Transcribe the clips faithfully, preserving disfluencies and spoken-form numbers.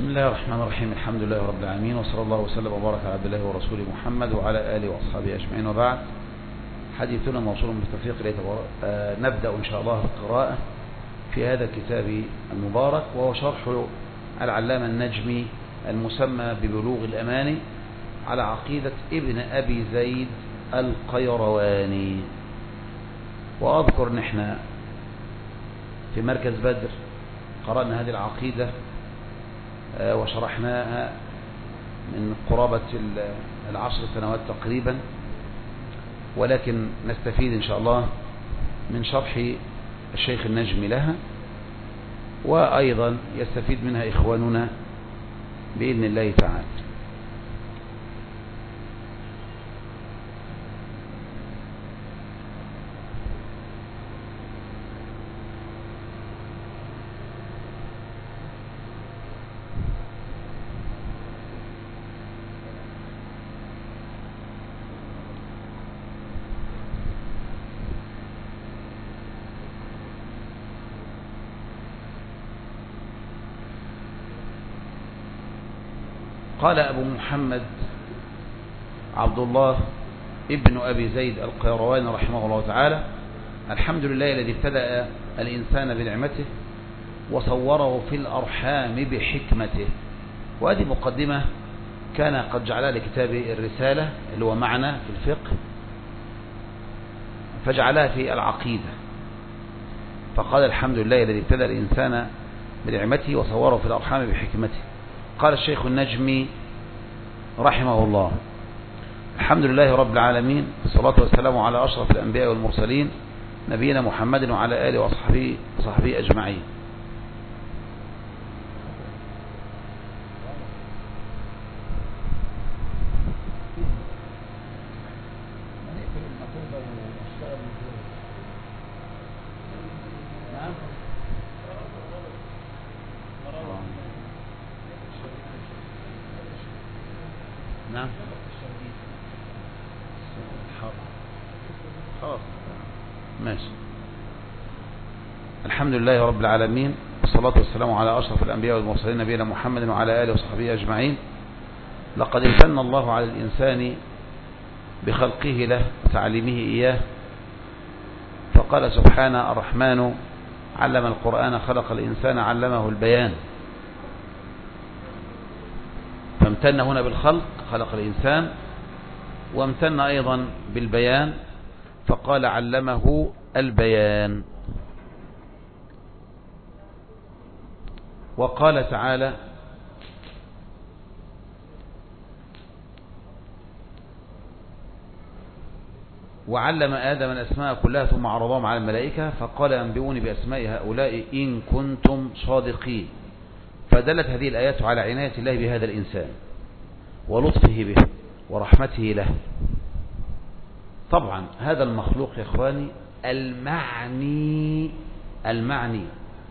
الله الرحمن الرحيم. الحمد لله رب العالمين، وصلى الله وسلم وبارك على عبد الله ورسوله محمد وعلى آله وأصحابه أجمعين، وبعد. حديثنا موصول بالتوفيق إليه تبارك. آه نبدأ إن شاء الله القراءة في هذا الكتاب المبارك، وهو شرح العلامة النجمي المسمى ببلوغ الأماني على عقيدة ابن أبي زيد القيرواني. وأذكر نحن في مركز بدر قرأنا هذه العقيدة وشرحناها من قرابة العشر سنوات تقريبا، ولكن نستفيد إن شاء الله من شرح الشيخ النجمي لها، وأيضا يستفيد منها إخواننا بإذن الله تعالى. قال أبو محمد عبد الله ابن أبي زيد القيرواني رحمه الله تعالى: الحمد لله الذي ابتدأ الإنسان بنعمته وصوره في الأرحام بحكمته. وهذه مقدمة كان قد جعلها لكتابه الرسالة اللي هو معنا في الفقه، فجعلها في العقيدة، فقال الحمد لله الذي ابتدأ الإنسان بنعمته وصوره في الأرحام بحكمته. قال الشيخ النجمي رحمه الله: الحمد لله رب العالمين، والصلاة والسلام على أشرف الأنبياء والمرسلين نبينا محمد وعلى آله وصحبه وصحبه أجمعين. نعم خلاص ماشي. الحمد لله رب العالمين، والصلاة والسلام على أشرف الأنبياء والمرسلين نبينا محمد وعلى آله وصحبه أجمعين. لقد امتن الله على الإنسان بخلقه له وتعليمه إياه، فقال سبحانه: الرحمن علم القرآن خلق الإنسان علمه البيان. فامتن هنا بالخلق خلق الإنسان، وامتن أيضا بالبيان فقال علمه البيان. وقال تعالى: وعلم آدم الأسماء كلها ثم عرضهم على الملائكة فقال أنبئوني بأسماء هؤلاء إن كنتم صادقين. فدلت هذه الآيات على عناية الله بهذا الإنسان ولطفه به ورحمته له. طبعا هذا المخلوق يا إخواني المعني المعني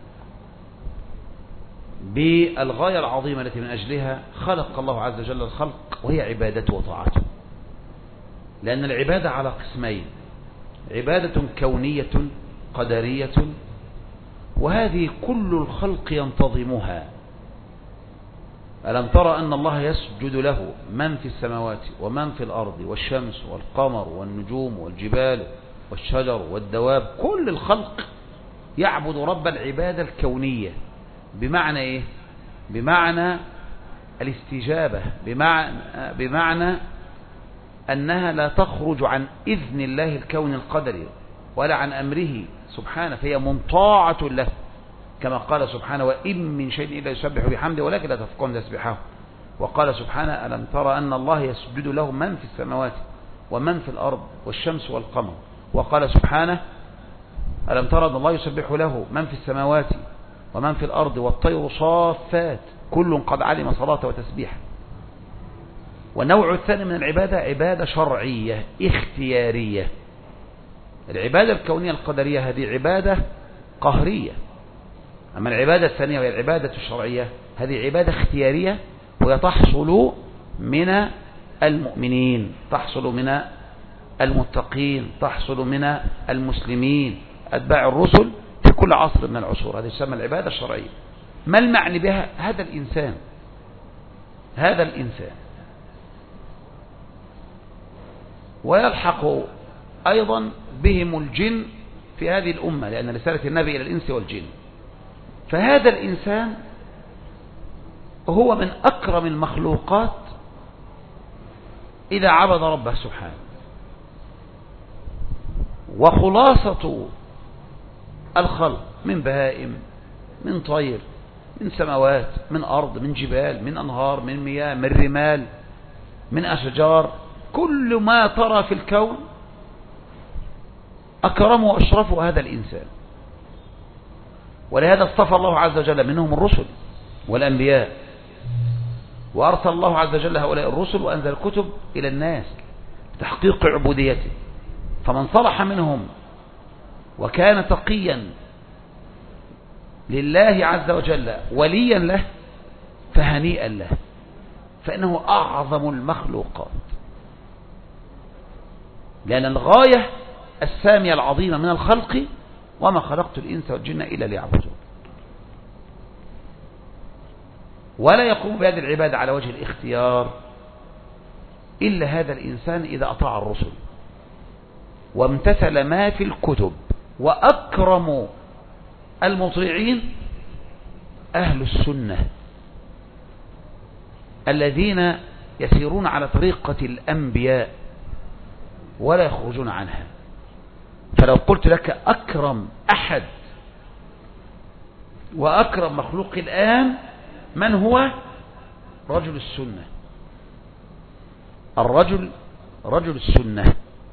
بالغاية العظيمة التي من أجلها خلق الله عز وجل الخلق، وهي عبادته وطاعته. لأن العبادة على قسمين: عبادة كونية قدرية، وهذه كل الخلق ينتظمها. ألم ترى أن الله يسجد له من في السماوات ومن في الأرض، والشمس والقمر والنجوم والجبال والشجر والدواب، كل الخلق يعبد رب العبادة الكونية. بمعنى إيه؟ بمعنى الاستجابة، بمعنى, بمعنى أنها لا تخرج عن إذن الله الكون القدري ولا عن أمره سبحانه، فهي منطاعة له، كما قال سبحانه: وإن من شيء إلا يسبح بحمده ولكن لا تفقهون تسبيحه. وقال سبحانه: ألم ترى أن الله يسجد له من في السماوات ومن في الأرض والشمس والقمر. وقال سبحانه: ألم ترى أن الله يسبح له من في السماوات ومن في الأرض والطير صافات كل قد علم صلاته وتسبيحه. والنوع الثاني من العبادة عبادة شرعية اختيارية. العبادة الكونية القدرية هذه عبادة قهرية، أما العبادة الثانية وهي العبادة الشرعية هذه عبادة اختيارية، وهي تحصل من المؤمنين، تحصل من المتقين، تحصل من المسلمين أتباع الرسل في كل عصر من العصور. هذه تسمى العبادة الشرعية. ما المعني بها؟ هذا الإنسان هذا الإنسان. ويلحق أيضا بهم الجن في هذه الأمة، لأن رسالة النبي إلى الإنس والجن. فهذا الإنسان هو من أكرم المخلوقات إذا عبد ربه سبحانه. وخلاصة الخلق من بهائم، من طير، من سماوات، من أرض، من جبال، من أنهار، من مياه، من رمال، من أشجار، كل ما ترى في الكون أكرمه وأشرفه هذا الإنسان. ولهذا اصطفى الله عز وجل منهم الرسل والأنبياء، وأرسل الله عز وجل هؤلاء الرسل وأنزل الكتب إلى الناس لتحقيق عبوديته. فمن صلح منهم وكان تقيا لله عز وجل وليا له فهنيئا له، فإنه أعظم المخلوقات، لأن الغاية السامية العظيمة من الخلق وما خلقت الإنس والجن إلا ليعبدون. ولا يقوم بهذه العبادة على وجه الاختيار إلا هذا الإنسان إذا أطاع الرسل وامتثل ما في الكتب. وأكرم المطيعين أهل السنة الذين يسيرون على طريقة الأنبياء ولا يخرجون عنها. فلو قلت لك أكرم أحد وأكرم مخلوق الآن من هو؟ رجل السنة. الرجل رجل السنة.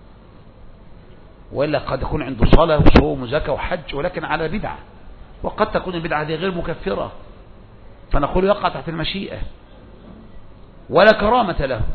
وإلا قد يكون عنده صلاة وصوم وزكاة وحج ولكن على بدعة، وقد تكون البدعة دي غير مكفرة، فنقول يقع تحت المشيئة ولا كرامة له،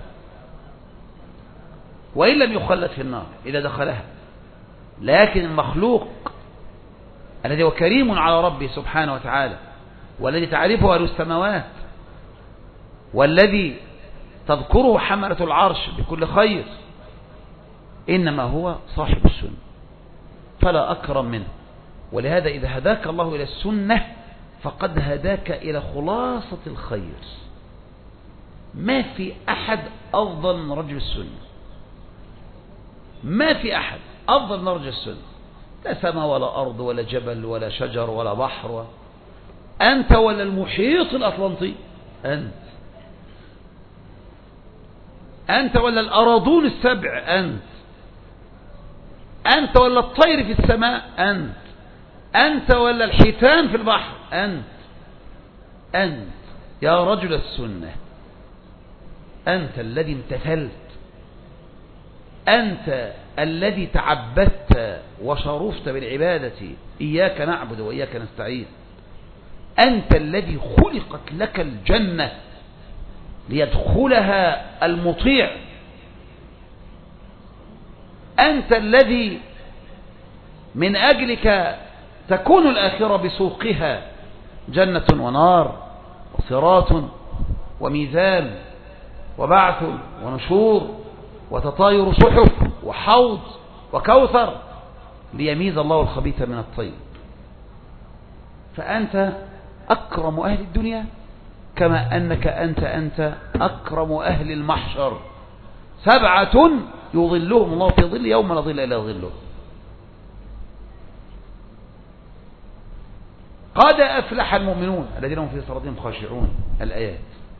وإن لم يخلد في النار إذا دخلها. لكن المخلوق الذي هو كريم على ربه سبحانه وتعالى، والذي تعرفه أهل السماوات، والذي تذكره حملة العرش بكل خير، إنما هو صاحب السنة، فلا أكرم منه. ولهذا إذا هداك الله إلى السنة فقد هداك إلى خلاصة الخير. ما في أحد أفضل من رجل السنة، ما في أحد أفضل من رجل السنة، لا سماء ولا أرض ولا جبل ولا شجر ولا بحر و... أنت ولا المحيط الأطلنطي، أنت أنت ولا الأراضون السبع، أنت أنت ولا الطير في السماء، أنت أنت ولا الحيتان في البحر، أنت أنت يا رجل السنة، أنت الذي امتثلت، أنت الذي تعبدت وشرفت بالعبادة، إياك نعبد وإياك نستعين. أنت الذي خلقت لك الجنة ليدخلها المطيع. أنت الذي من أجلك تكون الآخرة بسوقها جنة ونار وصراط وميزان وبعث ونشور وتطاير صحف وحوض وكوثر ليميز الله الخبيث من الطيب. فأنت أكرم أهل الدنيا كما أنك أنت أنت أكرم أهل المحشر. سبعة يظلهم الله في ظل يوم لا ظل إلا ظله. قد أفلح المؤمنون الذين هم في صلاتهم خاشعون. الآيات.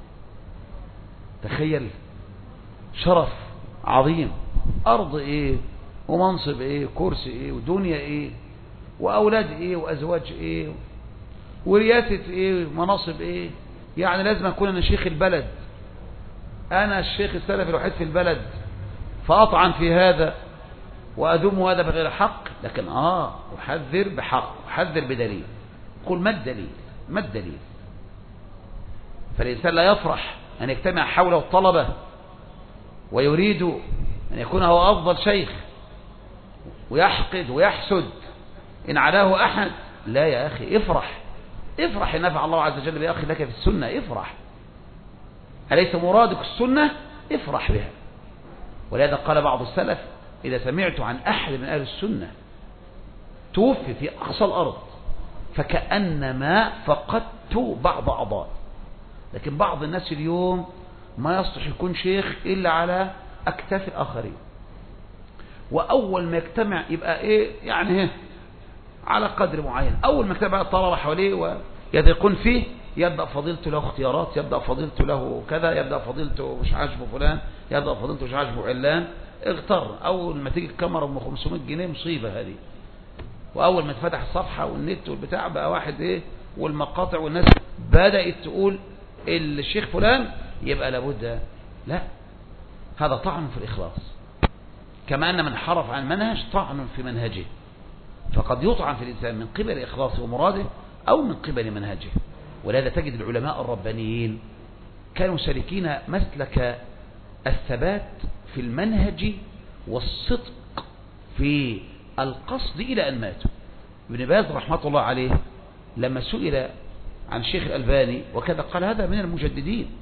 تخيل شرف عظيم، أرض إيه ومنصب إيه كرسي إيه ودنيا إيه وأولاد إيه وأزواج إيه ورياسة إيه ومناصب إيه. يعني لازم أكون أنا شيخ البلد، أنا الشيخ السلفي الوحيد في البلد، فأطعن في هذا وأذم هذا بغير حق. لكن آه أحذر بحق، أحذر بدليل. قل ما الدليل؟ ما الدليل؟ فالإنسان لا يفرح أن يجتمع حوله الطلبة ويريد أن يكون هو أفضل شيخ ويحقد ويحسد إن علاه أحد. لا يا أخي، افرح افرح إن نفع الله عز وجل بأخي لك في السنة. افرح، أليس مرادك السنة؟ افرح بها. ولهذا قال بعض السلف: إذا سمعت عن أحد من أهل السنة توفي في أقصى الأرض فكأنما فقدت بعض أعضاء. لكن بعض الناس اليوم ما يصلح يكون شيخ إلا على أكتاف الآخرين، وأول ما يجتمع يبقى إيه يعني على قدر معين. أول ما يجتمع الطلبة حواليه ويضيقون فيه يبدأ فضيلته له اختيارات، يبدأ فضيلته له كذا، يبدأ فضيلته مش عاجبه فلان، يبدأ فضيلته مش عاجبه علان. اغتر. أول ما تيجي الكاميرا ب خمسمائة جنيه مصيبة هذه، وأول ما تفتح الصفحة والنت والبتاع بقى واحد إيه، والمقاطع والناس بدأت تقول الشيخ فلان يبقى لابد. لا، هذا طعن في الإخلاص، كما أن من حرف عن منهج طعن في منهجه، فقد يطعن في الإنسان من قبل إخلاصه ومراده أو من قبل منهجه. ولهذا تجد العلماء الربانيين كانوا سالكين مسلك الثبات في المنهج والصدق في القصد إلى أن ماتوا. ابن باز رحمة الله عليه لما سئل عن الشيخ الألباني وكذا قال هذا من المجددين،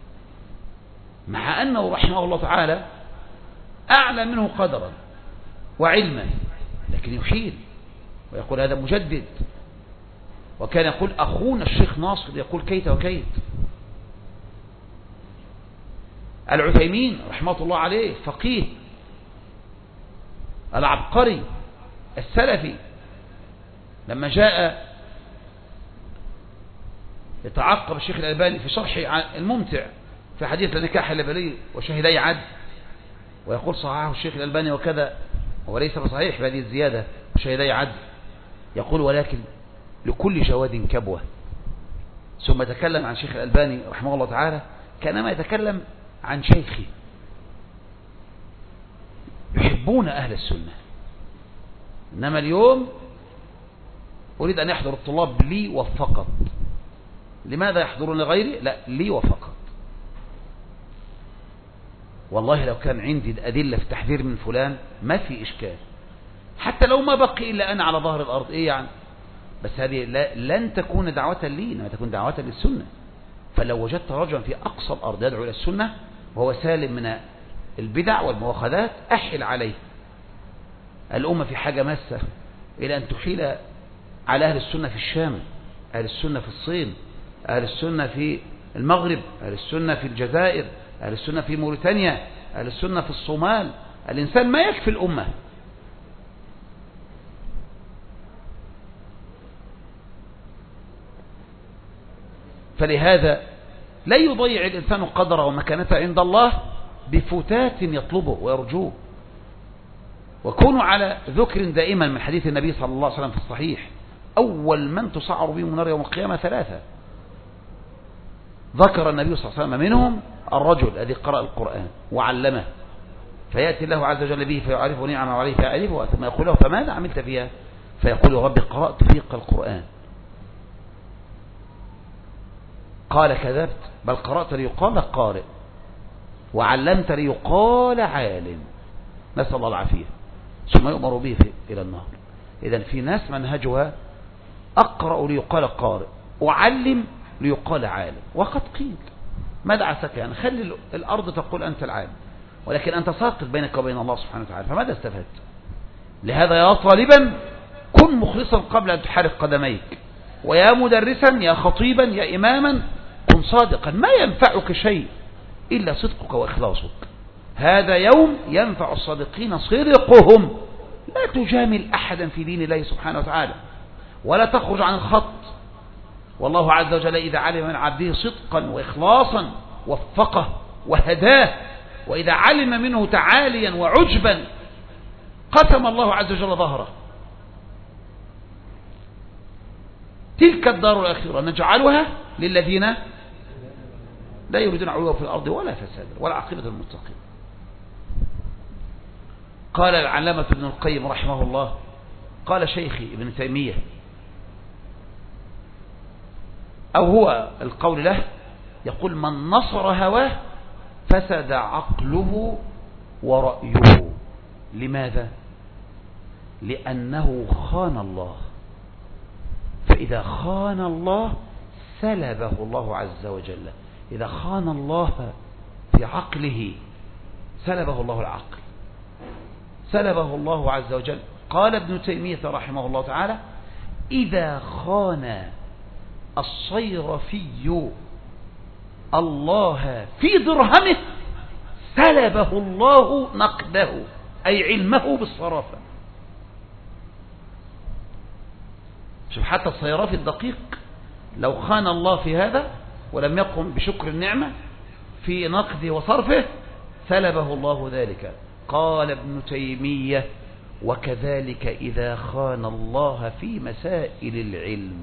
مع أنه رحمه الله تعالى أعلى منه قدرا وعلما، لكن يحيل ويقول هذا مجدد. وكان يقول أخونا الشيخ ناصر يقول كيت وكيت. العثيمين رحمة الله عليه فقيه العبقري السلفي لما جاء يتعقب الشيخ الألباني في شرح الممتع في حديث النكاح اللبني وشهدي عدل، ويقول صححه الشيخ الألباني وكذا، وليس بصحيح بهذه الزيادة وشهدي عدل، يقول ولكن لكل جواد كبوة. ثم تكلم عن شيخ الألباني رحمه الله تعالى كانما يتكلم عن شيخه. يحبون أهل السنة، إنما اليوم أريد أن يحضر الطلاب لي وفقط. لماذا يحضرون لغيري؟ لا، لي وفقط. والله لو كان عندي الأدلة في التحذير من فلان ما في إشكال، حتى لو ما بقي إلا أنا على ظهر الأرض، إيه يعني؟ بس هذه لن تكون دعوة لي، إنما تكون دعوة للسنة. فلو وجدت رجلا في أقصى الأرض يدعو إلى السنة وهو سالم من البدع والمواخذات أحل عليه. الأمة في حاجة ماسة إلى أن تحيل على أهل السنة في الشام، أهل السنة في الصين، أهل السنة في المغرب، أهل السنة في الجزائر، أهل السنة في موريتانيا، أهل السنة في الصومال. الإنسان ما يكفي الأمة. فلهذا لا يضيع الإنسان قدره ومكانته عند الله بفتات يطلبه ويرجوه. وكونوا على ذكر دائما من حديث النبي صلى الله عليه وسلم في الصحيح أول من تسعر بهم النار يوم القيامة ثلاثة. ذكر النبي صلى الله عليه وسلم منهم الرجل الذي قرأ القرآن وعلمه، فيأتي الله عز وجل به فيعرفه نعمه عليه فيعرفه، ثم يقول له فماذا عملت فيها؟ فيقول ربي قرأت فيك القرآن. قال كذبت، بل قرأت ليقال قارئ وعلمت ليقال عالم. نسأل الله العافية. ثم يؤمر به إلى النار. إذن في ناس منهجها أقرأ ليقال قارئ وعلم ليقال عالم. وقد قيل ما دعسك يعني خلي الأرض تقول أنت العالم، ولكن أنت ساقط بينك وبين الله سبحانه وتعالى، فماذا استفدت؟ لهذا يا طالبا كن مخلصا قبل أن تحرك قدميك، ويا مدرسا يا خطيبا يا إماما كن صادقا. ما ينفعك شيء إلا صدقك وإخلاصك. هذا يوم ينفع الصادقين صدقهم. لا تجامل أحدا في دين الله سبحانه وتعالى، ولا تخرج عن الخط. والله عز وجل إذا علم من عبده صدقا وإخلاصا وفقه وهداه، وإذا علم منه تعاليا وعجبا قسم الله عز وجل ظهره. تلك الدار الآخرة نجعلها للذين لا يريدون علوا في الأرض ولا فسادا والعاقبة للمتقين. قال العلامة ابن القيم رحمه الله، قال شيخي ابن تيمية، أو هو القول له، يقول من نصر هواه فسد عقله ورأيه. لماذا؟ لأنه خان الله، فإذا خان الله سلبه الله عز وجل. إذا خان الله في عقله سلبه الله العقل، سلبه الله عز وجل. قال ابن تيمية رحمه الله تعالى إذا خان الصيرفي الله في درهمه سلبه الله نقده، أي علمه بالصرافة. شوف حتى الصيرافي الدقيق لو خان الله في هذا ولم يقم بشكر النعمة في نقده وصرفه سلبه الله ذلك. قال ابن تيمية: وكذلك إذا خان الله في مسائل العلم.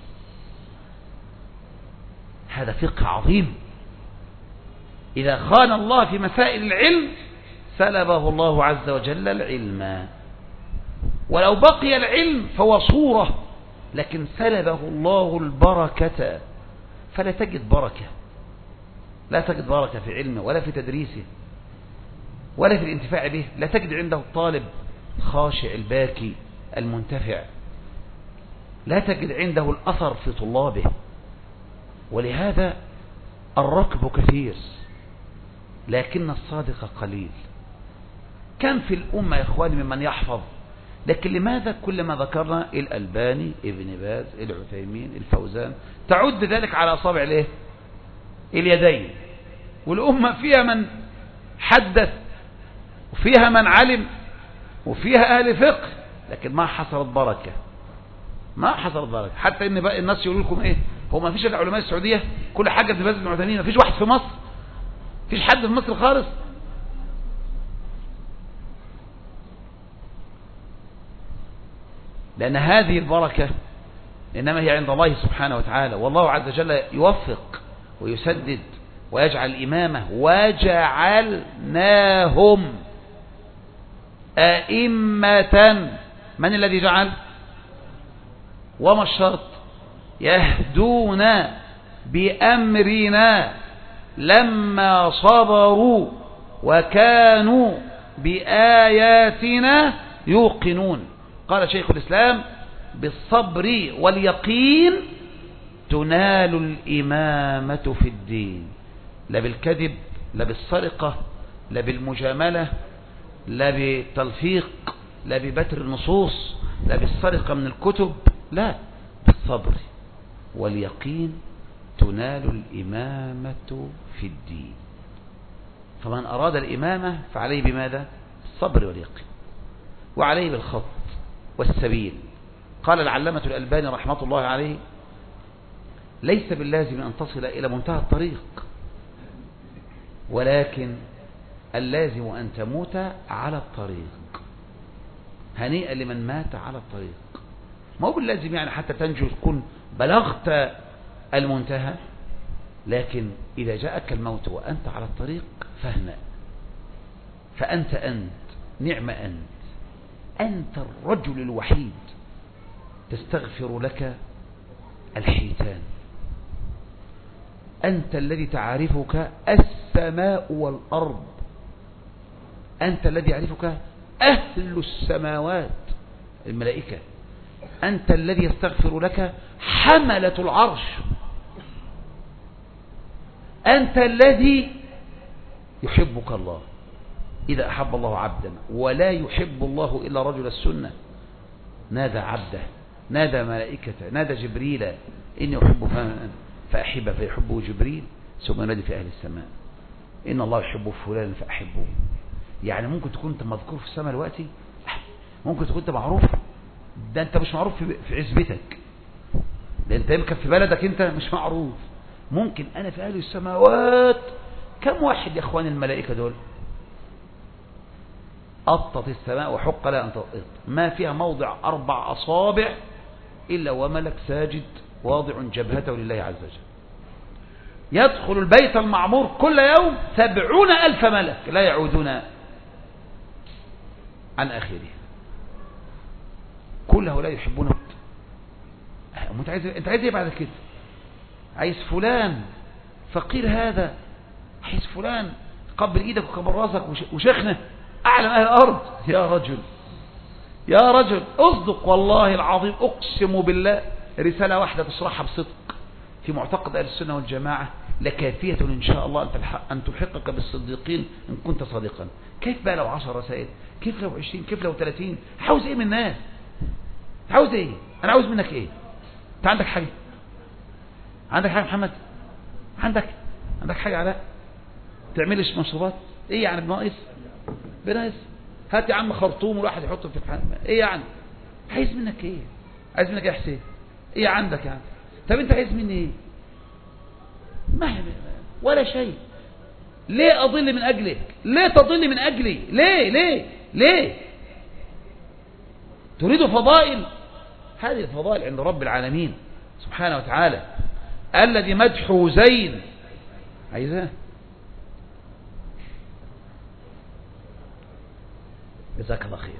هذا فقه عظيم. إذا خان الله في مسائل العلم سلبه الله عز وجل العلم، ولو بقي العلم فهو صورة، لكن سلبه الله البركة، فلا تجد بركة، لا تجد بركة في علمه ولا في تدريسه ولا في الانتفاع به. لا تجد عنده الطالب خاشع الباكي المنتفع، لا تجد عنده الأثر في طلابه. ولهذا الركب كثير لكن الصادق قليل. كم في الأمة يا إخواني ممن يحفظ، لكن لماذا كلما ذكرنا الألباني، ابن باز، العثيمين، الفوزان، تعد ذلك على أصابع الايه؟ اليدين. والأمة فيها من حدث وفيها من علم وفيها أهل فقه، لكن ما حصلت بركة، ما حصلت بركة. حتى إن بقى الناس يقولوا لكم إيه، هو ما فيش علماء السعودية كل حاجة ابن باز بن عثيمين، ما فيش واحد في مصر، ما فيش حد في مصر خالص. لأن هذه البركة إنما هي عند الله سبحانه وتعالى، والله عز وجل يوفق ويسدد ويجعل الإمامة. وجعلناهم أئمة، من الذي جعل؟ وما الشرط؟ يهدون بأمرنا لما صبروا وكانوا بآياتنا يوقنون. قال شيخ الإسلام: بالصبر واليقين تنال الإمامة في الدين. لا بالكذب، لا بالسرقة، لا بالمجاملة، لا بالتلفيق، لا ببتر النصوص، لا بالسرقة من الكتب، لا، بالصبر واليقين تنال الإمامة في الدين. فمن أراد الإمامة فعليه بماذا؟ الصبر واليقين، وعليه بالخط والسبيل. قال العلامة الألباني رحمة الله عليه: ليس باللازم أن تصل إلى منتهى الطريق، ولكن اللازم أن تموت على الطريق. هنيئا لمن مات على الطريق. ما هو باللازم يعني حتى تنجو تكون بلغت المنتهى، لكن إذا جاءك الموت وأنت على الطريق فاهنأ، فأنت أنت نعم أنت أنت الرجل الوحيد تستغفر لك الحيتان، أنت الذي تعرفك السماء والأرض، أنت الذي يعرفك أهل السماوات الملائكة، أنت الذي يستغفر لك حملة العرش، أنت الذي يحبك الله إذا أحب الله عبدا، ولا يحب الله إلا رجل السنة. نادى عبده، نادى ملائكته، نادى جبريل: إني أحب فأحب فيحبه جبريل، ثم نادي في أهل السماء: إن الله يحب فلان فأحبه. يعني ممكن تكون أنت مذكور في السماء دلوقتي، ممكن تكون أنت معروف، ده أنت مش معروف في عزبتك، ده أنت يمكن في بلدك أنت مش معروف. ممكن أنا في أهل السماوات. كم واحد يا أخوان الملائكة دول؟ أطت السماء وحق لها أن تطط، ما فيها موضع أربع أصابع إلا وملك ساجد واضع جبهته لله عز وجل. يدخل البيت المعمور كل يوم سبعون ألف ملك لا يعودون عن آخره. كل هؤلاء يحبونه. أنت عايز أنت عايز إيه بعد كده؟ عايز فلان فقير، هذا عايز فلان قبل إيدك وكبر راسك وشيخنا أعلم أهل الأرض. يا رجل يا رجل أصدق، والله العظيم أقسم بالله رسالة واحدة تصرحها بصدق في معتقد أهل السنة والجماعة لكافية إن شاء الله أن تلحقك بالصديقين إن كنت صادقا. كيف بقى لو عشر رسائل؟ كيف لو عشرين؟ كيف لو ثلاثين؟ عاوز إيه من الناس؟ عاوز إيه؟ أنا عاوز منك إيه؟ أنت عندك حاجة؟ عندك حاجة محمد؟ عندك؟ عندك حاجة علاء تعملش مشروبات؟ ايه يعني بناقص بناقص؟ هات يا عم خرطوم والواحد يحطه في الحمام. ايه يعني عايز منك ايه؟ عايز منك ايه يا حسين؟ ايه عندك يعني؟ طب انت عايز مني ايه؟ ما ولا شيء. ليه اضل من اجلك؟ ليه تضل من اجلي؟ ليه ليه ليه تريد فضائل؟ هذه الفضائل عند رب العالمين سبحانه وتعالى الذي مدحه زين. عايزاه؟ جزاك الله خير.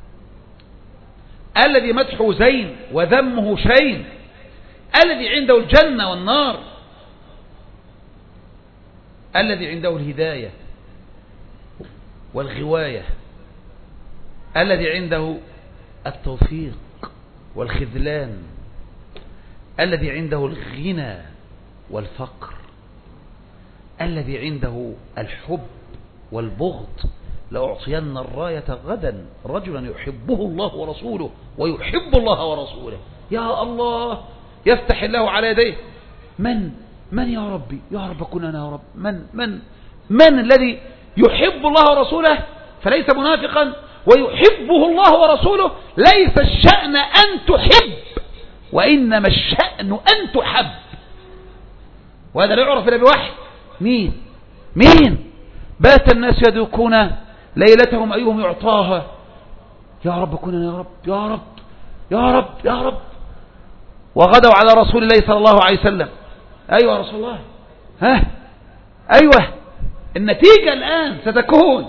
الذي مدحه زين وذمه شين، الذي عنده الجنة والنار، الذي عنده الهداية والغواية، الذي عنده التوفيق والخذلان، الذي عنده الغنى والفقر، الذي عنده الحب والبغض. لأعطين الراية غدا رجلا يحبه الله ورسوله ويحب الله ورسوله. يا الله، يفتح الله على يديه. من من يا ربي؟ يا رب كن أنا يا رب. من من من الذي يحب الله ورسوله فليس منافقا ويحبه الله ورسوله؟ ليس الشأن أن تحب، وإنما الشأن أن تحب. وهذا لا يعرف إلا بوحي. مين مين بات الناس يدوكون ليلتهم أيهم يعطاها. يا رب كن يا رب يا رب يا رب يا رب. وغدوا على رسول الله صلى الله عليه وسلم. أيوة يا رسول الله، ها أيوة. النتيجة الآن ستكون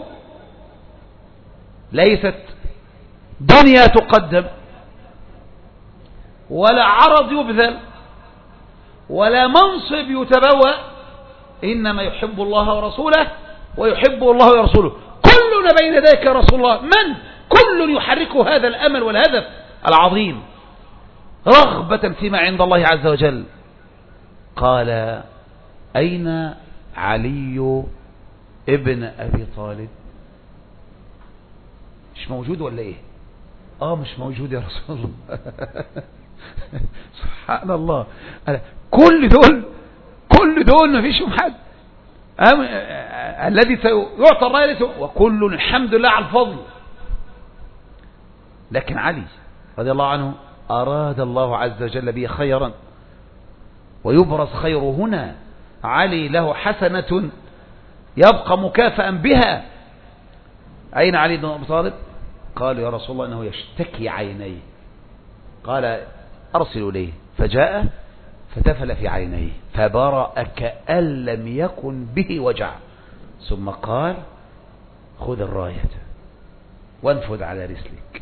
ليست دنيا تقدم ولا عرض يبذل ولا منصب يتبوأ، إنما يحب الله ورسوله ويحبه الله ورسوله. كلنا بين يديك يا رسول الله. من كل يحرك هذا الأمل والهدف العظيم رغبة فيما عند الله عز وجل. قال أين علي ابن أبي طالب؟ مش موجود ولا إيه؟ آه مش موجود يا رسول الله. سبحان الله. كل دول كل دول ما فيش حد. الذي سيعطى الراية وكل الحمد لله على الفضل. لكن علي رضي الله عنه أراد الله عز وجل به خيرا، ويبرز خير هنا. علي له حسنة يبقى مكافئا بها. أين علي بن أبي طالب؟ قالوا يا رسول الله إنه يشتكي عينيه. قال أرسلوا إليه، فجاء فتفل في عينيه فبرأ كأن لم يكن به وجع، ثم قال خذ الراية وانفذ على رسلك.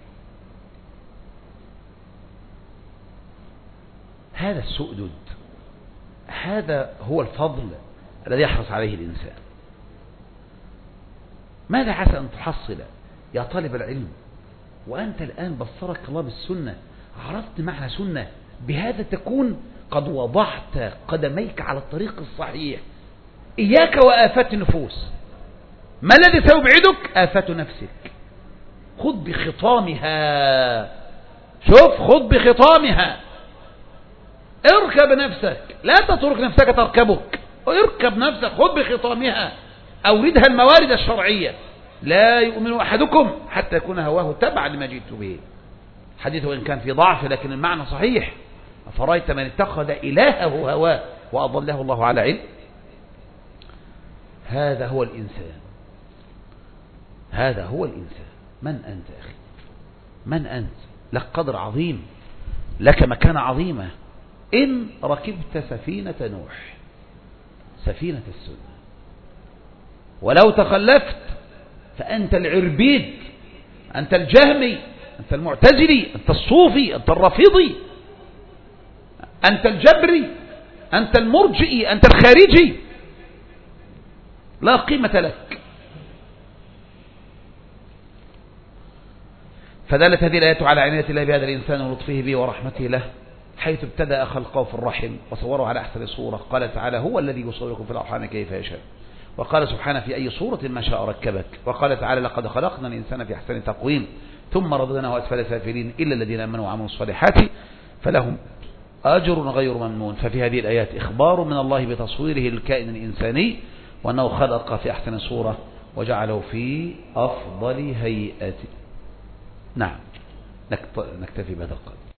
هذا السؤدد، هذا هو الفضل الذي يحرص عليه الإنسان. ماذا عسى أن تحصل يا طالب العلم وأنت الآن بصرك الله بالسنة، عرفت معنى سنة، بهذا تكون قد وضعت قدميك على الطريق الصحيح. إياك وآفات النفوس. ما الذي سيبعدك؟ آفات نفسك. خذ بخطامها. شوف، خذ بخطامها. اركب نفسك، لا تترك نفسك تركبك. اركب نفسك، خذ بخطامها، أوردها الموارد الشرعية. لا يؤمن أحدكم حتى يكون هواه تبعا لما جئت به. حديث وإن كان في ضعف لكن المعنى صحيح. أفرأيت من اتخذ إلهه هواه وأضله الله على علم. هذا هو الإنسان، هذا هو الإنسان. من أنت أخي؟ من أنت؟ لك قدر عظيم، لك مكانة عظيمة. إن ركبت سفينة نوح، سفينة السنة، ولو تخلفت فأنت العربيد، أنت الجهمي، أنت المعتزلي، أنت الصوفي، أنت الرافضي، أنت الجبري، أنت المرجئي، أنت الخارجي، لا قيمة لك. فدلت هذه الآيات على عناية الله بهذا الإنسان ولطفه به ورحمته له، حيث ابتدأ خلقه في الرحم وصوره على أحسن صورة. قال تعالى هو الذي يصوركم في الأرحام كيف يشاء. وقال سبحانه في أي صورة ما شاء ركبك. وقال تعالى لقد خلقنا الإنسان في أحسن تقويم ثم رددناه أسفل سافلين إلا الذين آمنوا وعملوا الصالحات فلهم أجر غير ممنون. ففي هذه الآيات إخبار من الله بتصويره للكائن الإنساني، وأنه خلق في أحسن صورة وجعله في أفضل هيئة. نعم، نكتفي بهذا القدر.